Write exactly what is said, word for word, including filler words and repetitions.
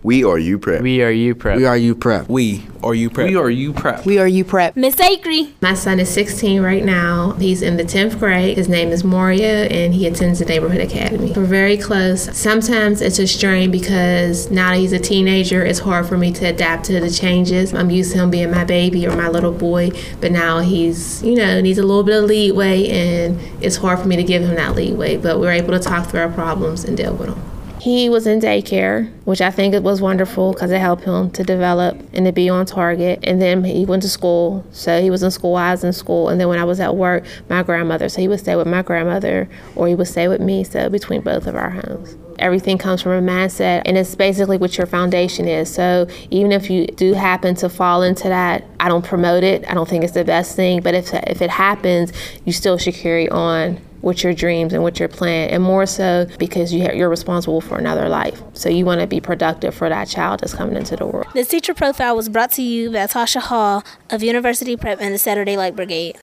We are U Prep. We are U Prep. We are U Prep. We are U Prep. We are U Prep. We are U Prep. Miss Acree. My son is sixteen right now. He's in the tenth grade. His name is Moria, and he attends the Neighborhood Academy. We're very close. Sometimes it's a strain because now that he's a teenager, it's hard for me to adapt to the changes. I'm used to him being my baby or my little boy, but now he's, you know, needs a little bit of leeway, and it's hard for me to give him that leeway. But we're able to talk through our problems and deal with them. He was in daycare, which I think it was wonderful because it helped him to develop and to be on target. And then he went to school. So he was in school, I was in school. And then when I was at work, my grandmother. So he would stay with my grandmother or he would stay with me, so between both of our homes. Everything comes from a mindset, and it's basically what your foundation is. So even if you do happen to fall into that, I don't promote it. I don't think it's the best thing. But if if it happens, you still should carry on with your dreams and with your plan, and more so because you ha- you're responsible for another life. So you want to be productive for that child that's coming into the world. This teacher profile was brought to you by Tasha Hall of University Prep and the Saturday Light Brigade.